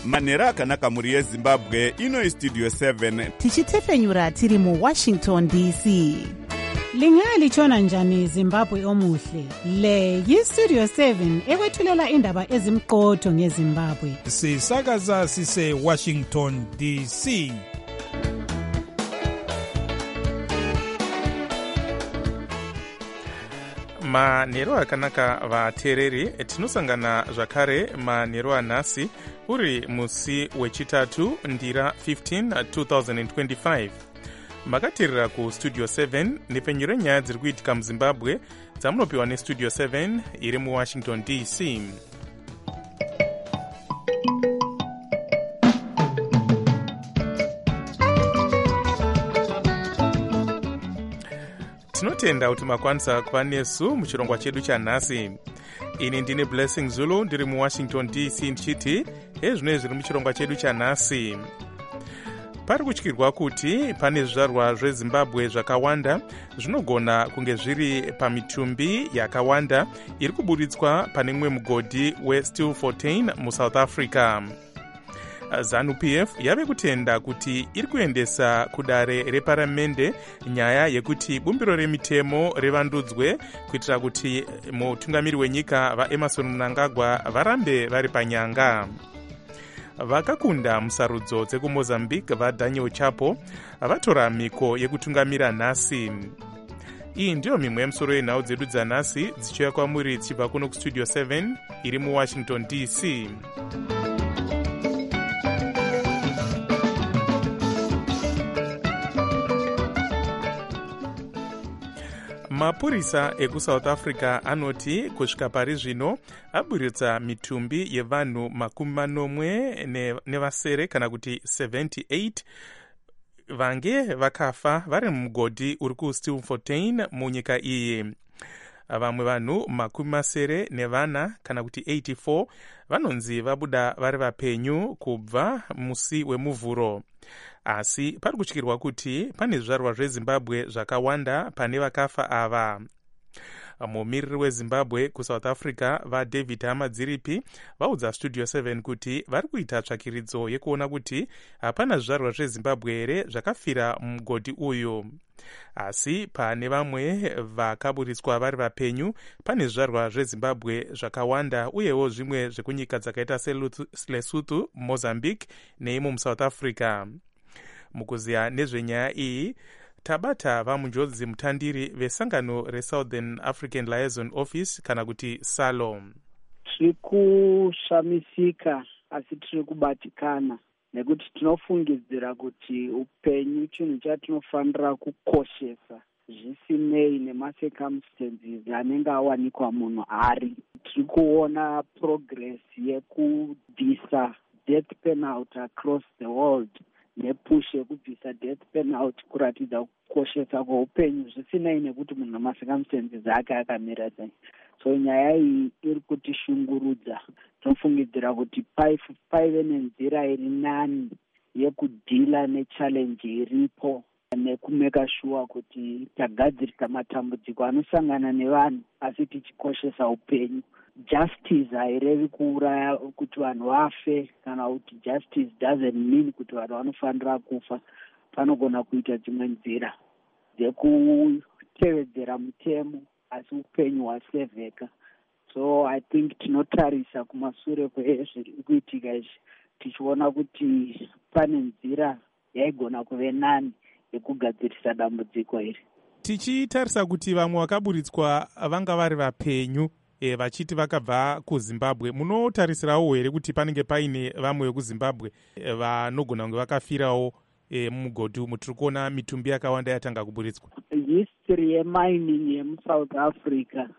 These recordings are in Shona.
manhero akanaka mhuri yezimbabwe. Ino Studio 7 tichitefenyura tiri muWashington DC. Lingalitshona njani Zimbabwe omuhle? Le yiStudio 7 ekwethulela indaba ezimqotho ngeZimbabwe. Sisakaza sise Washington DC. manhero akanaka vateereri, tinosangana zvakare manhero anhasi uri musi wechitatu ndira 15 2025. makateerera kustudio 7 nepenyuro nyaya dziri kuitika muzimbabwe dzamunopiwa nestudio 7 iri muwashington DC. tinotenda kuti makwanisa kuva nesu muchirongwa chedu chanhasi. ini ndine Blessing Zulu ndiri muwashington DC ndichiti ezvinoi zviri muchirongwa chedu chanhasi. pari kutyirwa kuti pane zvizvarwa zvezimbabwe zvakawanda zvinogona kunge zviri pamitumbi yakawanda iri kuburitswa pane mumwe mugodhi weStilfontein muSouth Africa. ZANU-PF yave kutenda kuti iri kuendesa kudare reparamende nyaya yekuti bumbiro remitemo rivandudzwe kuitira kuti mutungamiri wenyika vaEmmerson Mnangagwa varambe vari panyanga. vakakunda musarudzo dzekuMozambique vaDaniel Chapo vatora mhiko yekutungamira nhasi. iyi ndiyo mimwe yemusoro yenhau dzedu dzanhasi dzichiuya kwamuri dzichibva kuno kustudio 7 iri muwashington DC. mapurisa ekuSouth Africa anoti kusvika pari zvino aburitsa mitumbi yevanhu 80 nevasere kana kuti 78 vange vakafa vari mumugodhi uri kuStilfontein munyika iyi. vamwe vanhu 70 kana kuti 84 vanonzi vabuda vari vapenyu kubva musi wemuvhuro. asi pari kutyirwa kuti pane zvizvarwa zvezimbabwe zvakawanda pane vakafa ava. mumiriri wezimbabwe kuSouth Africa vaDavid Hamadziripi vaudza studio 7 kuti vari kuita tsvakiridzo yekuona kuti hapana zvizvarwa zvezimbabwe here zvakafira mumugodhi uyu. asi pane vamwe vakaburitswa vari vapenyu pane zvizvarwa zvezimbabwe zvakawanda uyewo zvimwe zvekunyika dzakaita seLesotho, Mozambique neimo muSouth Africa. mukuziya nezvenyaya iyi tabata vamunjodzi mutandiri vesangano reSouthern African Liaison Office kana kuti SALO. tiri kushamisika asi tiri kubatikana nekuti tinofungidzira kuti upenyu chinhu chatinofanira kukoshesa zvisinei nemacircumstances anenge awanikwa munhu ari. tiri kuona progress yekubvisa death penalty across the world nepush yekubvisa death penalty kuratidza kukoshesa kweupenyu zvisinei nekuti munhu namacircumstances ake akamira sei. so nyaya iyi iri kutishungurudza. tinofungidzira kuti paive nenzira iri nani yekudhila nechallenge iripo nekumeka sure kuti tagadzirisa matambudziko anosangana nevanhu asi tichikoshesa upenyu. justice hairevi kuuraya kuti vanhu vafe kana kuti justice doesn't mean kuti vanhu vanofanira kufa. panogona kuita dzimwe nzira dzekutevedzera mutemo asi upenyu hwasevheka. so I think tinotarisa kumashure kwezviri kuitika izvi tichiona kuti pane nzira yaigona kuve nani yekugadzirisa dambudziko iri. tichitarisa kuti vamwe vakaburitswa vanga vari vapenyu vachiti vakabva kuZimbabwe, munotarisirawo here kuti panenge paine vamwe vekuZimbabwe vanogona kunge vakafirawo mumugodhi umu? tiri kuona mitumbi yakawanda yatanga kuburitswa. history yemining yemuSouth Africa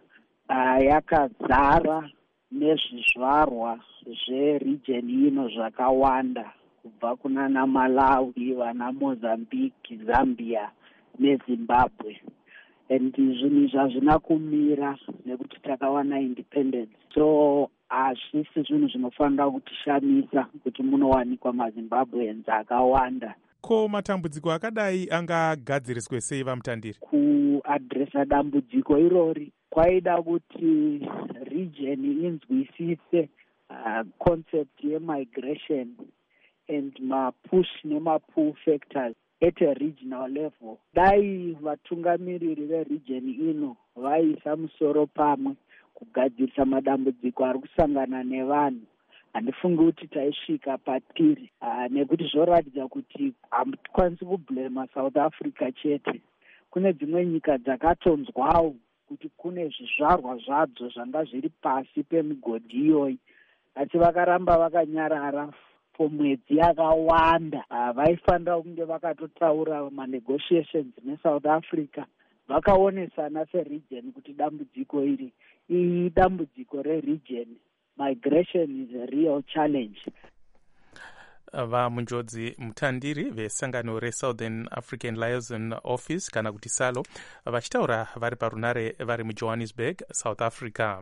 yakazara nezvizvarwa zveregion ino zvakawanda kubva kunana Malawi, vana Mozambique, Zambia neZimbabwe. and zvinhu izvi hazvina kumira nekuti takawana independence. so hazvisi zvinhu zvinofanira kutishamisa kuti munowanikwa maZimbabweans akawanda. ko matambudziko akadai angagadziriswe sei vamutandiri? kuadresa dambudziko irori kwaida kuti region inzwisise concept ye-migration and ma-push nema-pull factors at a regional level. Dai vatungamiriri veregion ino vaisa musoro pamwe kugadzirisa madambudziko ari kusangana nevanhu, handifungi kuti taisvika patiri, nekuti zvoratidza kuti hatikwanisi kublema South Africa chete. Kune dzimwe nyika dzakatonzwawo kuti kune zvizvarwa zvadzo zvanga zviri pasi pemigodhi iyoyi, asi vakaramba vakanyarara mwedzi yakawanda. Vaifanira kunge vakatotaura manegotiations neSouth Africa, vakaonesana seregion kuti dambudziko iri idambudziko reregion. Migration is a real challenge. Vamunjodzi mutandiri vesangano reSouthern African Liaison Office kana kuti SALO vachitaura vari parunare vari muJohannesburg, South Africa.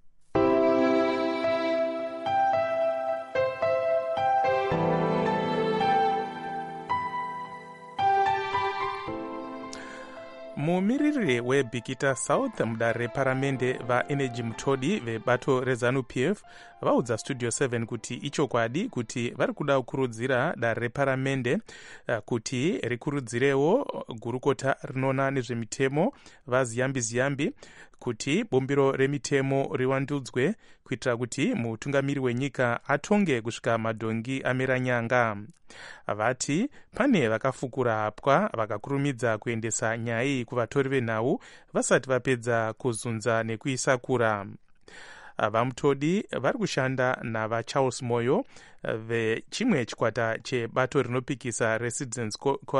Mumiriri weBikita South mudare reparamende vaenergy mutodi vebato reZANU-PF vaudza Studio 7 kuti ichokwadi kuti vari kuda kukurudzira dare reparamende kuti rikurudzirewo gurukota rinoona nezvemitemo vaZiyambi kuti bumbiro remitemo riwandudzwe kuitira kuti mutungamiri wenyika atonge kusvika madhongi amera nyanga. Vati pane vakafukura hapwa vakakurumidza kuendesa nyaya iyi kuvatori venhau vasati vapedza kuzunza nekuisakura. Vamutodi vari kushanda navaCharles Moyo vechimwe chikwata chebato rinopikisa residence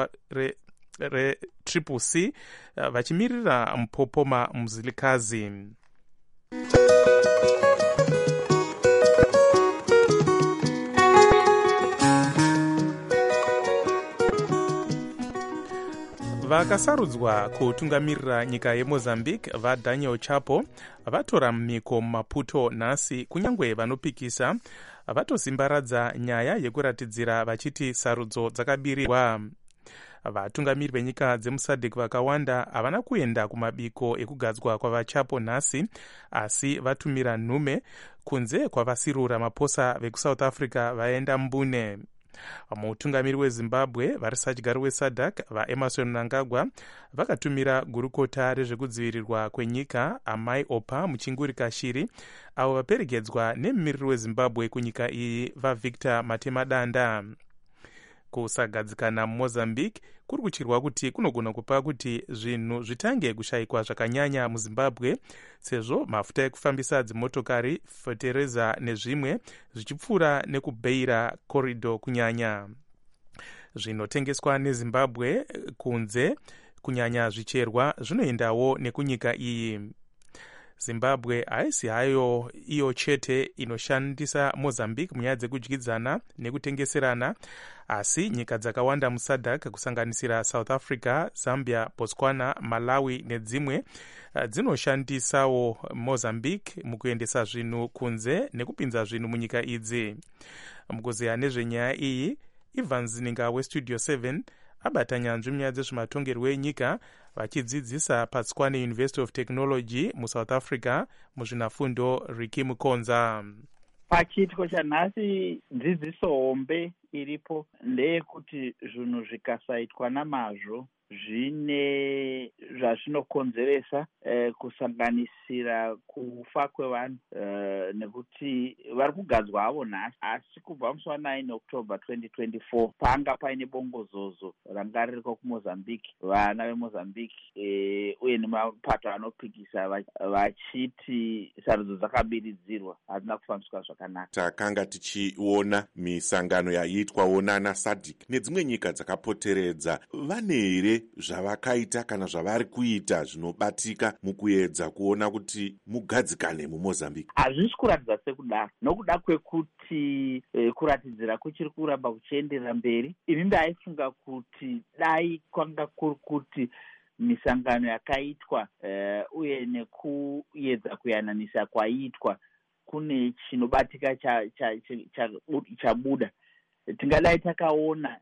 Triple C vachimirira Mpopoma Mzilikazi. Vakasarudzwa kutungamirira nyika yeMozambique vaDaniel Chapo vatora mumiko muMaputo nhasi, kunyangwe vanopikisa vatozimbaradza nyaya yekuratidzira vachiti sarudzo dzakabirirwa. Vatungamiri venyika dzemuSADC vakawanda havana kuenda kumabiko ekugadzwa kwavaChapo nhasi, asi vatumira nhume kunze kwavasirura maposa vekuSouth Africa vaenda mbune. Mutungamiri weZimbabwe vari sadyari weSADC vaEmerson Mnangagwa vakatumira gurukota rezvekudzivirirwa kwenyika Amai Opa Muchinguri Kashiri, avo vaperekedzwa nemumiriri weZimbabwe kunyika iyi vaVictor Matemadanda. Kusagadzikana muMozambique kuri kuchirwa kuti kunogona kupa kuti zvinhu zvitange kushayikwa zvakanyanya muZimbabwe, sezvo mafuta ekufambisa dzimotokari, fetereza nezvimwe zvichipfuura nekubeira corridor kunyanya. Zvinotengeswa neZimbabwe kunze, kunyanya zvicherwa, zvinoendawo nekunyika iyi. Zimbabwe haisi hayo iyo chete inoshandisa Mozambique munyaya dzekudyidzana nekutengeserana, asi nyika dzakawanda muSADC kusanganisira South Africa, Zambia, Botswana, Malawi nedzimwe dzinoshandisawo Mozambique mukuendesa zvinhu kunze nekupinza zvinhu munyika idzi. Mukuzeya nezvenyaya iyi, Ivan Zininga weStudio 7 abata nyanzvi munyaya dzezvematongerwo enyika vachidzidzisa paTswane University of Technology muSouth Africa muzvinafundo Ricky Mukonza. Pachiitiko chanhasi dzidziso hombe iripo ndeyekuti zvinhu zvikasaitwa namazvo zvine zvazvinokonzeresa, kusanganisira kufa kwevanhu, nekuti vari kugadzwa havo nhasi, asi kubva musi wa9 October 2024 panga paine bongozozo ranga ririko kuMozambique, vana veMozambique uye nemapato anopikisa vachiti sarudzo dzakabiridzirwa hadzina kufambiswa zvakanaka. Takanga tichiona misangano yaiitwawo nana SADC nedzimwe nyika dzakapoteredza, vane here zvavakaita kana zvavari kuita zvinobatika mukuedza kuona kuti mugadzikane muMozambique? Hazvisi kuratidza sekudaro, nokuda kwekuti kuratidzira kuchiri kuramba kuchienderera mberi. Ini ndaifunga kuti dai kwanga kuri kuti misangano yakaitwa uye nekuedza kuyananisa kwaiitwa kune chinobatika chabuda, tingadai takaona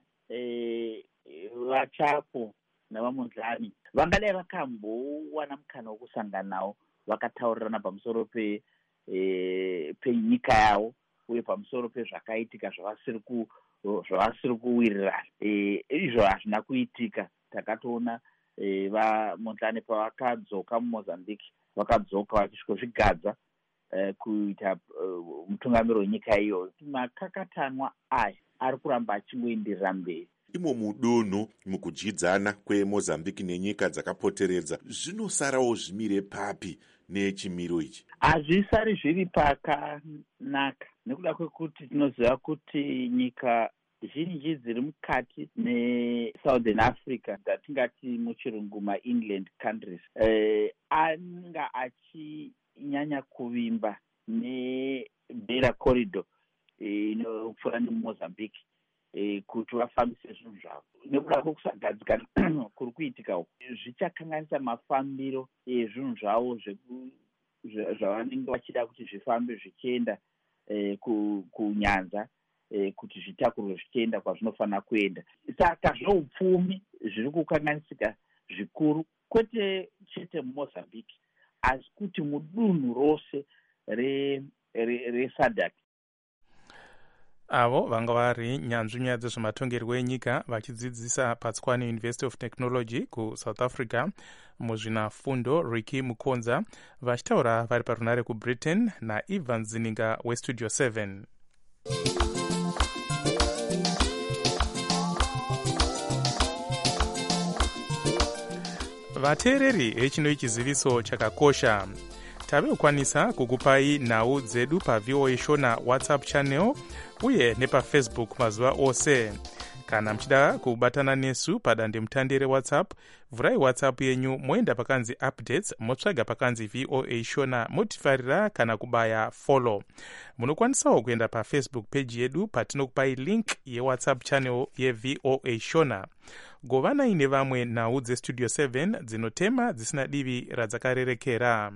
vaChapo navaMondlane vangadai vakambowana mukana wokusanganawo vakataurirana pamusoro penyika yavo uye pamusoro pezvakaitika zvavasiri kuwirirana. Izvo hazvina kuitika. Takatoona vaMondlane pavakadzoka muMozambique vakadzoka vachisvikozvigadza kuita mutungamiri wenyika iyoyo. Makakatanwa aya ari kuramba achingoenderera mberi. Imo mudunhu mukudyidzana kweMozambique nenyika dzakapoteredza zvinosarawo zvimire papi nechimiro ichi? Hazvisari zviri pakanaka nekuda kwekuti tinoziva kuti nyika zhinji dziri mukati neSouthern Africa dzatingati muchirungu mainland countries anga achinyanya kuvimba neBeira Corridor inopfuura neMozambique kuti vafambise zvinhu zvavo. Nekuda kwekusagadzikana kuri kuitika uku zvichakanganisa mafambiro ezvinhu zvavo zvavanenge vachida kuti zvifambe zvichienda kunyanza kuti zvitakurwe zvichienda kwazvinofanira kuenda. Saka zveupfumi zviri kukanganisika zvikuru, kwete chete muMozambique asi kuti mudunhu rose reSADC. Avo vanga vari nyanzvi nyaya dzezvematongerwo enyika vachidzidzisa paTswane University of Technology kuSouth Africa muzvinafundo Ricky Mukonza vachitaura vari parunare kuBritain naIvan Zininga weStudio 7. Vateereri hechino chiziviso chakakosha. Tavekwanisa kukupai nhau dzedu paVOA Shona WhatsApp channel uye nepaFacebook mazuva ose. Kana mchida kubatana nesu padande mutandire WhatsApp, vurai WhatsApp yenyu moenda pakanzi updates, motsvaga pakanzi VOA Shona, motifarira kana kubaya follow. Munokwanisawo kuenda paFacebook page yedu patinokupai link yeWhatsApp channel yeVOA Shona. Govanai nevamwe nhau dzeStudio 7 dzinotema dzisina divi radzakarerekera.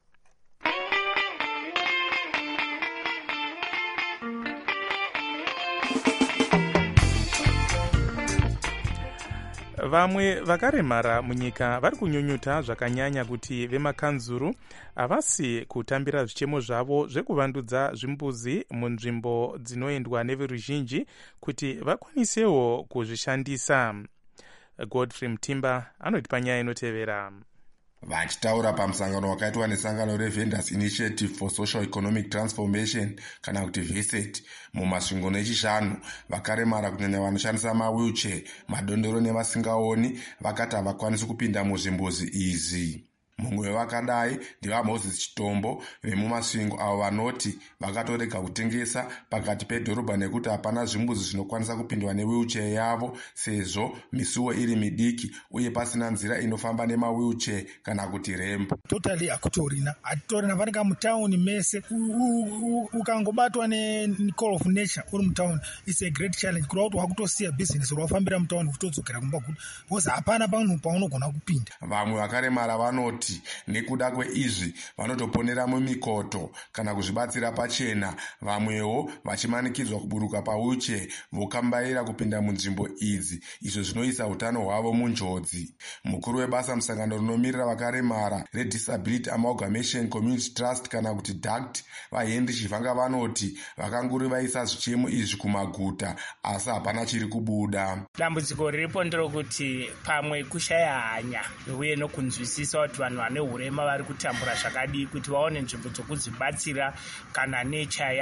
Vamwe vakaremara munyika vari kunyunyuta zvakanyanya kuti vemakanzuru havasi kutambira zvichemo zvavo zvekuvandudza zvimbuzi munzvimbo dzinoendwa neveruzhinji kuti vakwanisewo kuzvishandisa. Godfrey Mtimba anotipa nyaya inotevera. Vachitaura pamusangano wakaitwa nesangano reVendors Initiative for Social Economic Transformation kana kuti VESET mumasvingo echishanu, vakaremara kunyanya vanoshandisa mawheelchair, madondoro nevasingaoni vakati havakwanisi kupinda muzvimbuzi izi. Mumwe wevakadai ndivaMoses Chitombo vemumasvingo avo vanoti vakatorega kutengesa pakati pedhorobha nekuti hapana zvimbuzi zvinokwanisa kupindwa newheelchair yavo sezvo misuwo iri midiki uye pasina nzira inofamba nemawheelchair kana kuti ramp. Totally akutorina vanenge mutauni mese ukangobatwa necall of nature uri mutauni, it's a great challenge kuda kuti wakutosiya business rwafambira mutauni kutodzokera kumba kuti because hapana panhu paunogona kupinda. Vamwe vakaremara vanoti nekuda kweizvi vanotoponera mumikoto kana kuzvibatsira pachena, vamwewo vachimanikidzwa kuburuka pawheelchair vokambaira kupinda munzvimbo idzi, izvo zvinoisa utano hwavo munjodzi. Mukuru webasa musangano rinomirira vakaremara reDisability Amalgamation Community Trust kana kuti DACT vaHenry Chivanga vanoti vakanguri vaisa zvichemo izvi kumaguta asi hapana chiri kubuda. Dambudziko riripo nderokuti pamwe kushaya hanya uye nokunzwisisa kuti vanhu vane hurema vari kutambura zvakadii kuti vaone nzvimbo dzokudzibatsira kana nature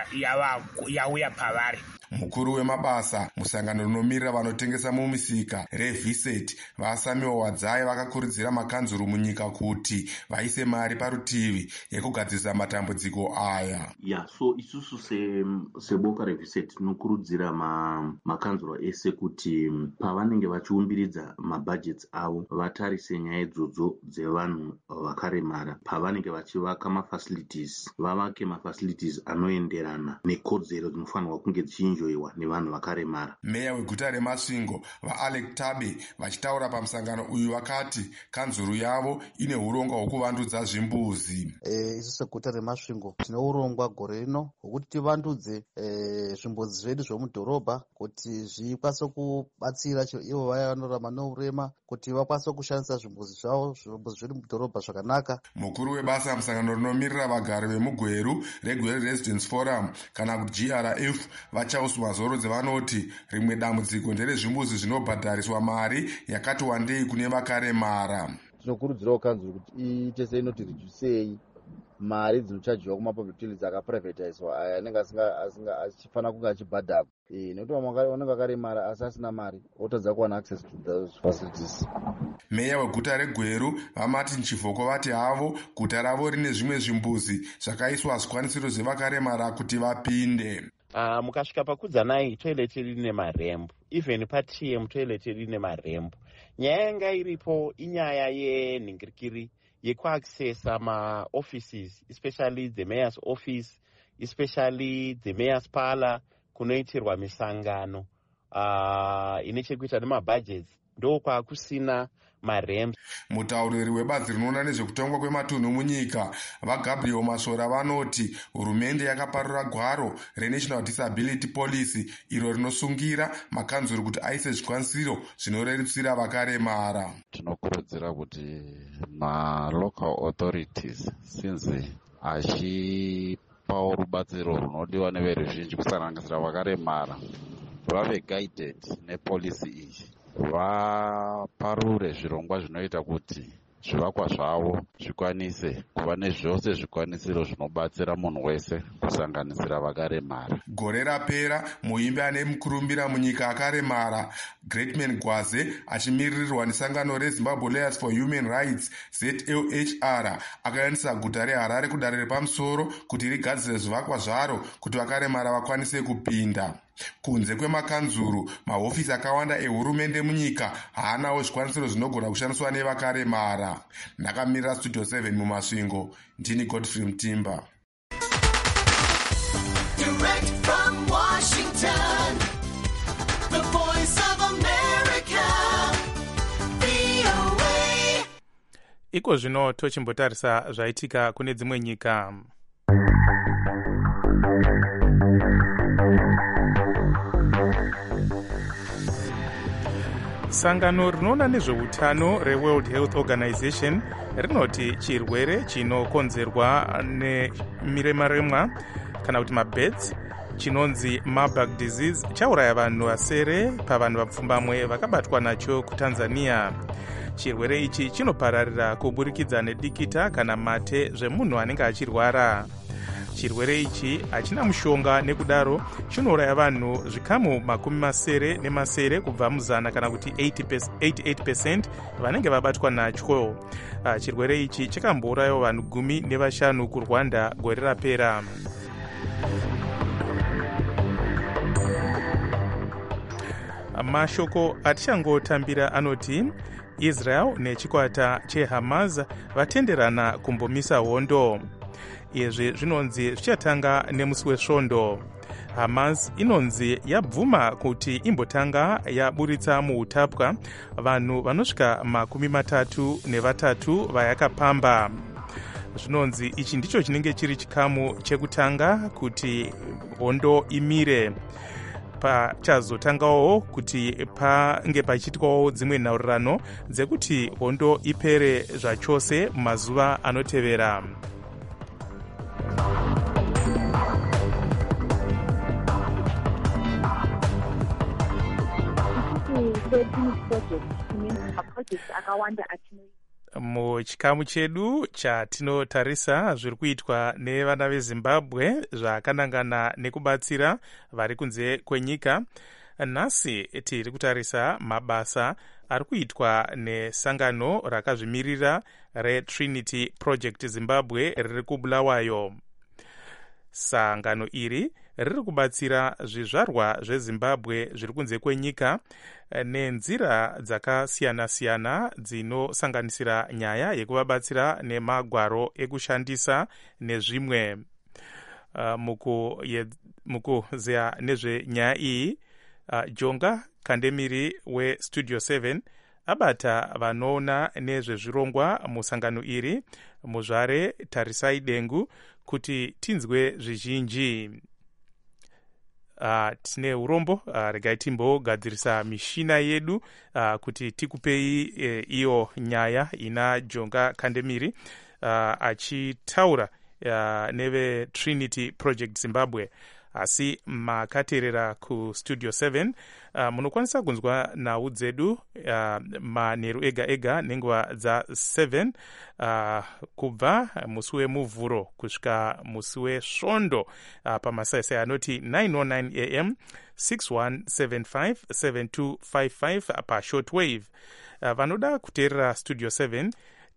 yauya pavari. Mukuru wemabasa musangano rinomirira vanotengesa mumisika reVESET vaSamuel Wadzai vakakurudzira makanzuru munyika kuti vaise mari parutivi yekugadzirisa matambudziko aya. So isusu seboka reVESET tinokurudzira makanzuru ese kuti pavanenge vachiumbiridza mabudgets avo vatarise nyaya idzodzo dzevanhu vakaremara. Pavanenge vachivaka mafacilities vavake mafacilities anoenderana nekodzero dzinofanirwa kunge dzichinjwa kuenjoyiwa nevanhu vakaremara. Meya weguta reMasvingo vaAlec Tabe vachitaura pamusangano uyu vakati kanzuru yavo ine urongwa hwekuvandudza zvimbuzi. Isu seguta reMasvingo tine urongwa gore rino hwekuti tivandudze zvimbuzi zvedu zvemudhorobha kuti zvikwanise kubatsira ivo vaya vanorarama neurema kuti vakwanise kushandisa zvimbuzi zvedu mudhorobha zvakanaka. Mukuru webasa musangano rinomirira vagari vemugweru reGweru Residence Forum kana kuti GRF vaCharles Mazorodze vanoti rimwe dambudziko nderezvimbuzi zvinobhadhariswa mari yakati wandei kune vakaremara. Tinokurudzirawo kanzuru kuti iite seinoti rijusei mari dzinochajiwa kumapublic toilets akaprivatizwa aya anenge achifanira kunge achibhadharwa nekuti vamwe vanenge vakaremara asi asina mari otadza kuwana access to those facilities. Meya weguta reGweru vamati Nchivhoko vati havo guta ravo rine zvimwe zvimbuzi zvakaiswa zvikwanisiro zvevakaremara kuti vapinde. Mukasvika paKudzanai toilet rine marembo, even paTM toilet rine marembo. Nyaya yanga iripo inyaya yenhingirikiri yekuaccessa maoffices, especially the mayor's office, especially the mayor's parlor kunoitirwa misangano ine chekuita nemabudgets ndokwakusina marembo. Mutauriri webazi rinoona nezvekutongwa kwematunhu munyika vaGabriel Masora vanoti hurumende yakaparura gwaro reNational Disability Policy iro rinosungira makanzuru kuti aise zvikwanisiro zvinorerutsira vakaremara. Tinokurudzira kuti malocal authorities since achipawo rubatsiro runodiwa neveruzhinji kusanganisira vakaremara vave guided nepolicy iyi, vaparure zvirongwa zvinoita kuti zvivakwa zvavo zvikwanise kuva nezvose zvikwanisiro zvinobatsira munhu wese kusanganisira vakaremara. Gore rapera muimbi ane mukurumbira munyika akaremara Greatman Gwaze achimiririrwa nesangano reZimbabwe Lawyers for Human Rights ZLHR akaendesa guta reHarare kudare repamusoro kuti rigadzire zvivakwa zvaro kuti vakaremara vakwanise kupinda. Kunze kwemakanzuru mahofisi akawanda ehurumende munyika haanawo zvikwanisiro zvinogona kushandiswa nevakaremara. Ndakamirira Studio 7 muMasvingo, ndini Godfrey Mutimba. Direct from Washington, the voice of America, VOA. Iko zvino tochimbotarisa zvaitika kune dzimwe nyika. Sangano rinoona nezveutano reWorld Health Organization rinoti chirwere chinokonzerwa nemirema kana kuti mabeds chinonzi Marburg disease chauraya vanhu vasere pavanhu vapfumbamwe vakabatwa nacho kuTanzania. Chirwere ichi chinopararira kuburikidza nedikita kana mate zvemunhu anenge achirwara. Chirwere ichi hachina mushonga nekudaro chinouraya vanhu zvikamu 70 kubva muzana kana kuti 88% vanenge vabatwa nacho. Chirwere ichi chakambourayawo vanhu 15 kuRwanda gore rapera. Mashoko atichangotambira anoti Israel nechikwata cheHamas vatenderana kumbomisa hondo. Izvi zvinonzi zvichatanga nemusi wesvondo. Hamas inonzi yabvuma kuti imbotanga yaburitsa muutapwa vanhu vanosvika 33 vayakapamba. Zvinonzi ichi ndicho chinenge chiri chikamu chekutanga kuti hondo imire. Pachazotangawo kuti pange pachiitwawo dzimwe nhaurirano dzekuti hondo ipere zvachose mumazuva anotevera. Muchikamu chedu chatinotarisa zviri kuitwa nevana veZimbabwe zvakanangana nekubatsira vari kunze kwenyika. Nhasi tiri kutarisa mabasa ari kuitwa nesangano rakazvimirira reTrinity Project Zimbabwe riri kuBulawayo. Sangano iri riri kubatsira zvizvarwa zveZimbabwe zviri kunze kwenyika nenzira dzakasiyana-siyana dzinosanganisira nyaya yekuvabatsira nemagwaro ekushandisa nezvimwe. mukuzeya nezvenyaya iyi Jonga Kandemiri westudio 7 abata vanoona nezvezvirongwa musangano iri. Muzvare tarisai dengu kuti tinzwe zvizhinji. Tine urombo regai timbogadzirisa mishina yedu kuti tikupei iyo nyaya ina Jonga Kandemiri achitaura neve Trinity Project Zimbabwe. Asi makateerera kustudio 7 munokwanisa kunzwa nhau dzedu manheru ega ega nenguva dza7 kubva musi wemuvhuro kusvika musi wesvondo pamasaisai anoti 909 am 6175 7255 pashortwave. Vanoda kuteerera studio 7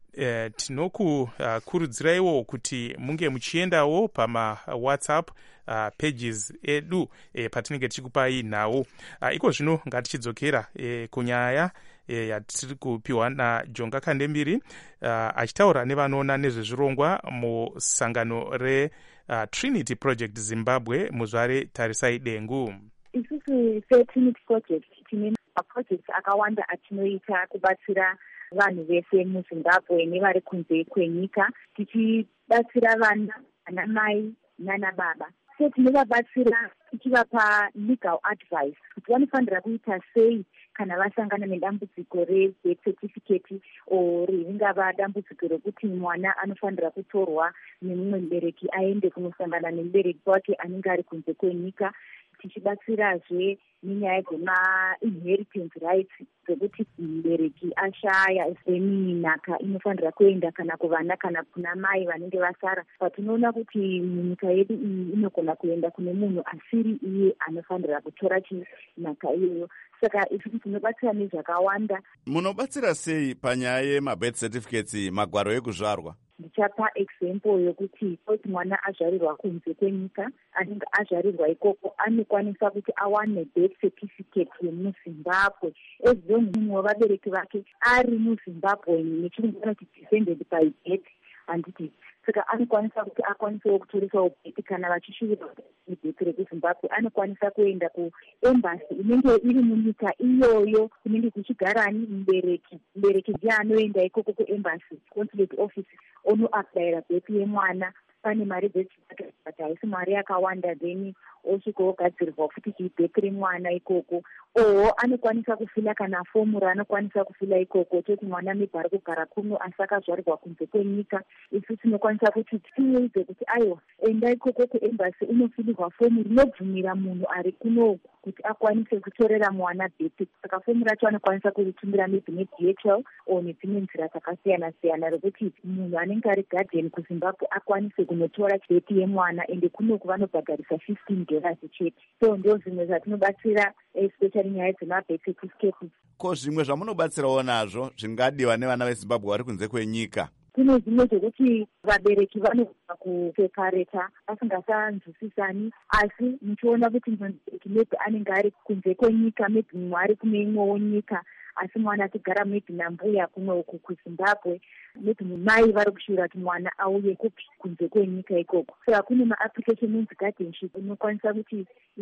tinokukurudziraiwo kuti munge muchiendawo pamawhatsapp pages edu patinenge tichikupai nhau. Iko zvino ngatichidzokera kunyaya yatiri kupiwa naJonga Kandemiri achitaura nevanoona nezvezvirongwa musangano reTrinity Project Zimbabwe. Muzvare tarisai dengu. Isusu seTrinity Project tine maprojects akawanda atinoita kubatsira vanhu vese muZimbabwe nevari kunze kwenyika, tichibatsira vana, anamai nanababa. Tinovabatsira tichivapa legal advice kuti vanofanira kuita sei kana vasangana nedambudziko rebirth certificate ringava dambudziko rekuti mwana anofanira kutorwa nemumwe mubereki aende kunosangana nemubereki wake anenge ari kunze kwenyika. Tichibatsirazve nenyaya dzema-inheritance rights dzekuti mubereki ashaya zeni nhaka inofanira kuenda kana kuvana kana kuna mai vanenge vasara. Patinoona kuti munyika yedu iyi inogona kuenda kune munhu asiri iye anofanira kutora nhaka iyoyo. Saka isusu tinobatsira nezvakawanda. Munobatsira sei panyaya yemabirth certificates, magwaro ekuzvarwa? Ndichapa example yokuti kuti mwana azvarirwa kunze kwenyika, anenge azvarirwa ikoko, anokwanisa kuti awane birth certificate yemuZimbabwe ezve mumwe wavabereki vake ari muZimbabwe, nechirungu vanoti descended by birth handiti. Saka anokwanisa kuti akwanisewo kutorisawo birth kana vachishuvirwa nebirth rekuZimbabwe, anokwanisa kuenda kuembassy inenge iri munyika iyoyo kunenge kuchigarani mubereki ndiye anoenda ikoko kuembassy consulate office onoaplayira birth yemwana. Pane mari dzechipatara but haisi mari yakawanda, then osvika ogadzirirwa futi chibirth remwana ikoko. Anokwanisa kufila kana fomu raanokwanisa kufila ikoko toti mwana maybe ari kugara kuno asi akazvarirwa kunze kwenyika. Isu tinokwanisa kuti timuudze kuti aiwa enda ikoko kuembassy unofilirwa fomu rinobvumira munhu ari kunoku kuti akwanise kutorera mwana birth. Saka fomu racho anokwanisa kuritumira maybe neDHL nedzimwe nzira dzakasiyana siyana rekuti munhu anenge ari guardian kuZimbabwe akwanise kunotora birth yemwana, ende kunoku vanobhadharisa $15 chete. So ndio zvimwe zvatinobatsira especially nyaya dzemabirth certificate. Ko zvimwe zvamunobatsirawo nazvo zvingadiwa nevana veZimbabwe vari kunze kwenyika? Kune zvimwe zvekuti vabereki vanogona kusepareta vasingasanzwisisani, asi muchiona kuti mubereki maybe anenge ari kunze kwenyika, maybe mumwe ari kune imwewo nyika, asi mwana atigara maybe nambuya kunoku kuZimbabwe, maybe mai vari kushuvira kuti mwana auye kupi kunze kwenyika ikoko. Saka kune maapplication inzi guardianship inokwanisa kuti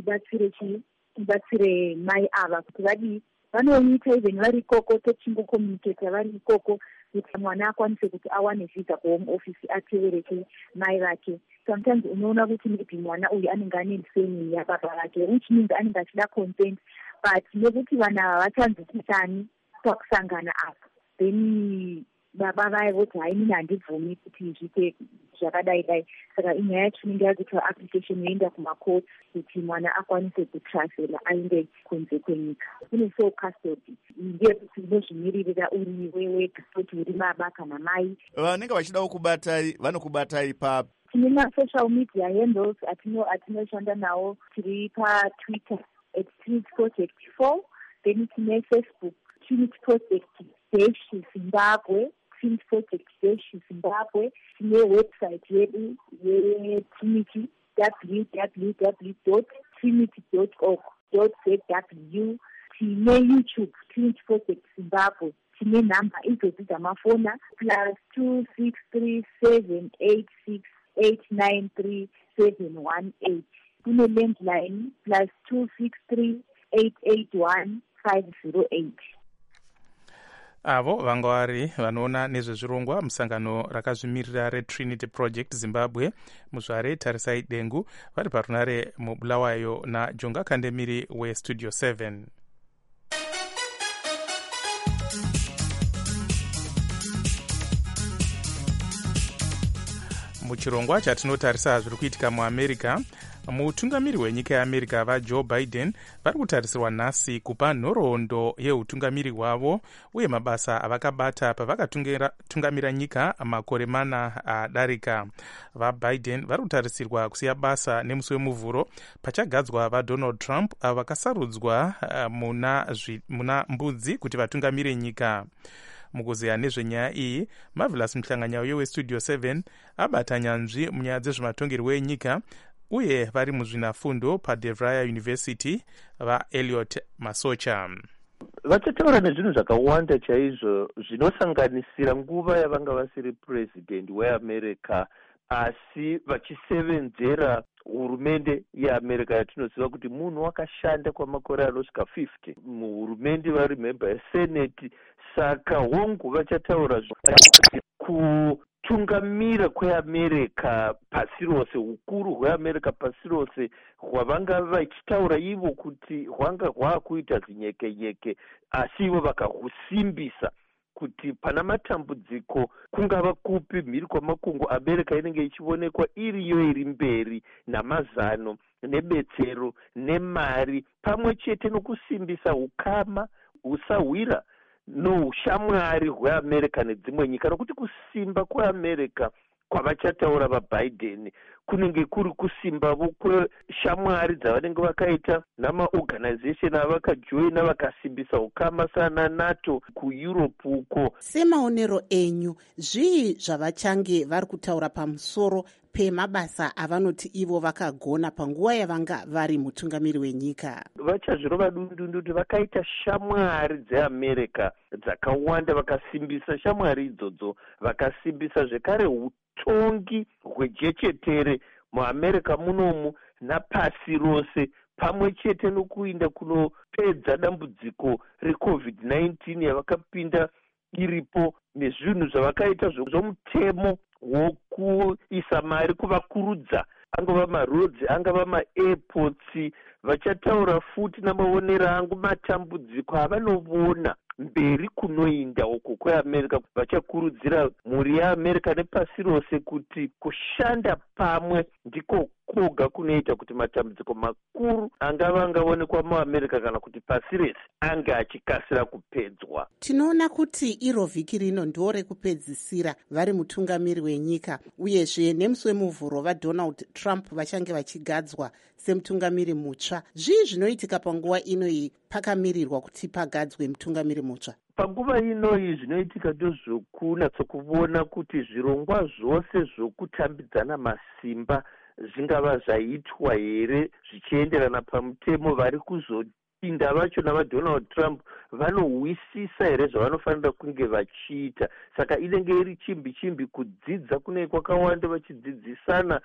ibatsire mai ava kuti vadii vanoita even vari ikoko, tochingokomunicata vari ikoko kuti mwana akwanise kuti awane visa kuhome office atevereke mai vake. Sometimes unoona kuti maybe mwana uyu anenge ane surname yababa vake, which means anenge achida consent, but nekuti vanhu ava vachanzwisisani pakusangana apa, then baba vaye voti hai mini handibvumi kuti zviite zvakadai dai. Saka inyaya yacho inenge yakuita application yoenda kumakoti kuti mwana akwanise kutransfera aende kunze kwenyika. Kune sole custody ndiye kuti unozvimiririra uriwe wega kuti uri baba kana mai. Vanenge vachidawo kubatai vanokubatai papi? Tine masocial media handles atinoshanda nawo. Tiri paTwitter @Trinity Project 4, then tine Facebook Trinity Project Zimbabwe, Trinity Project Zimbabwe. Tine website yedu yeTrinity www.trinity.org.zw. Tine YouTube Trinity Project Zimbabwe. Tine namba idzodzo dzamafona +263786893 0718. Kune landline +263 881 508. avo vanga vari vanoona nezvezvirongwa musangano rakazvimirira reTrinity Project Zimbabwe muzvare tarisai dengu vari parunare mubulawayo najonga kandemiri westudio 7. muchirongwa chatinotarisa zviri kuitika muamerica, mutungamiri wenyika yeamerica vajoe biden vari kutarisirwa nhasi kupa nhoroondo yeutungamiri hwavo uye mabasa avakabata pavakatungamira nyika makore 4 adarika. vabiden vari kutarisirwa kusiya basa nemusi wemuvhuro pachagadzwa vadonald trump avo vakasarudzwa muna mbudzi kuti vatungamire nyika. mukuzeya nezvenyaya iyi, Marvelous Mhlanganyauye westudio 7 abata nyanzvi munyaya dzezvematongerwo enyika uye vari muzvinafundo paDeVry University vaEliot Masocha. vachataura nezvinhu zvakawanda chaizvo zvinosanganisira nguva yavanga vasiri purezidendi weamerica asi vachisevenzera hurumende yeamerica yatinoziva kuti munhu wakashanda kwamakore anosvika 50 muhurumende vari member yeseneti. saka hongu vachataura kutungamira kweamerica pasi rose, ukuru hweamerica pasi rose hwavanga vachitaura ivo kuti hwanga hwaakuita zinyekenyeke, asi ivo vakahusimbisa kuti pana matambudziko kungava kupi mhiri kwamakungu america inenge ichionekwa iriyo iri mberi namazano nebetsero nemari pamwe chete nokusimbisa ukama husahwira noushamwari hweamerica nedzimwe nyika, nokuti kusimba kweamerica kwavachataura vabiden kunenge kuri kusimbavo kweshamwari dzavanenge vakaita namaorganization avakajoina vakasimbisa ukama sana nato kueurope uko. semaonero enyu zvii zvavachange vari kutaura pamusoro pemabasa avanoti ivo vakagona panguva yavanga vari mutungamiri wenyika? vachazvirova dundundu kuti vakaita shamwari dzeamerica dzakawanda, vakasimbisa shamwari idzodzo, vakasimbisa zvekare utongi hwejechetere muamerica munomu napasi rose, pamwe chete nokuinda kunopedza dambudziko reCovid-19 yavakapinda iripo, nezvinhu zvavakaita zvomutemo wokuisa mari kuvakurudza, angava marodzi, angava maairports. vachataura futi namaonero angu matambudziko avanovona mberi kunoinda uko kweamerica. vachakurudzira mhuri yeamerica nepasi rose kuti kushanda pamwe ndiko koga kunoita kuti matambudziko makuru angava angaonekwa muamerica kana kuti pasi rese ange achikasira kupedzwa. tinoona kuti iro vhiki rino ndo rekupedzisira vari mutungamiri wenyika, uyezve nemusi wemuvhuro vaDonald Trump vachange vachigadzwa semutungamiri mutsva. zvii zvinoitika panguva inoyi pakamirirwa kuti pagadzwe mutungamiri mutsva? panguva inoyi zvinoitika ndozvokunatsokuvona kuti zvirongwa zvose zvokutambidzana masimba zvingava zvaitwa here zvichienderana pamutemo vari kuzopinda vacho navaDonald Trump vanohwisisa here zvavanofanira kunge vachiita. saka inenge iri chimbi kudzidza kunenge kwakawanda vachidzidzisana.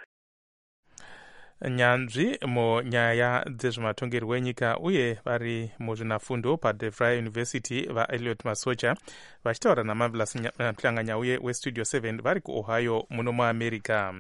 nyanzvi munyaya dzezvematongerwo enyika uye vari muzvinafundo paDeVry University vaEliot Masocha vachitaura naMarvelous Mhlanganyauye westudio 7 vari kuOhio muno muamerica.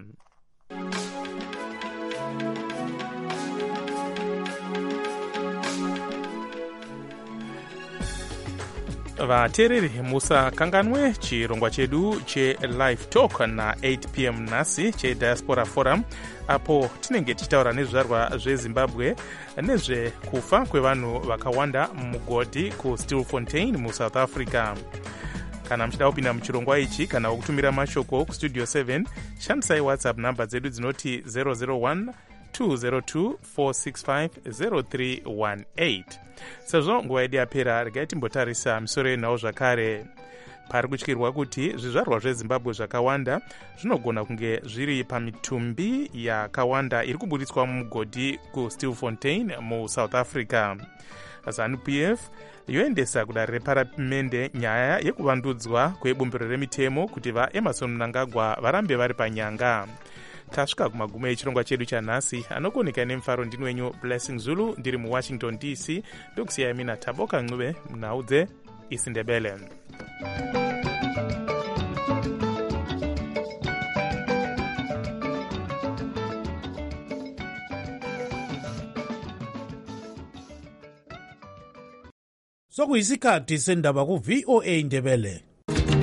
vateereri musakanganwe chirongwa chedu chelive talk na8 p.m. nhasi chediaspora forum, apo tinenge tichitaura nezvizvarwa zvezimbabwe nezvekufa kwevanhu vakawanda mugodhi kuStilfontein muSouth Africa. kana muchida kupinda muchirongwa ichi kana kutumira mashoko kustudio 7 shandisai whatsapp namba dzedu dzinoti 001 202 465 0318. sezvo nguva yedu yapera, regai timbotarisa misoro yenhau zvakare. pari kutyirwa kuti zvizvarwa zvezimbabwe zvakawanda zvinogona kunge zviri pamitumbi yakawanda iri kuburitswa mumugodhi kuStilfontein muSouth Africa. ZANU-PF yoendesa kudare reparamende nyaya yekuvandudzwa kwebumbiro remitemo kuti vaEmmerson Mnangagwa varambe vari panyanga. tasvika kumagumo echirongwa chedu chanhasi. Anokoneka nemufaro ndini wenyu Blessing Zulu, ndiri muwashington DC. Ndokusiyai mina Taboka Ncube munhau dzeIsiNdebele. Sokuyisikhathi sendaba ku VOA Ndebele.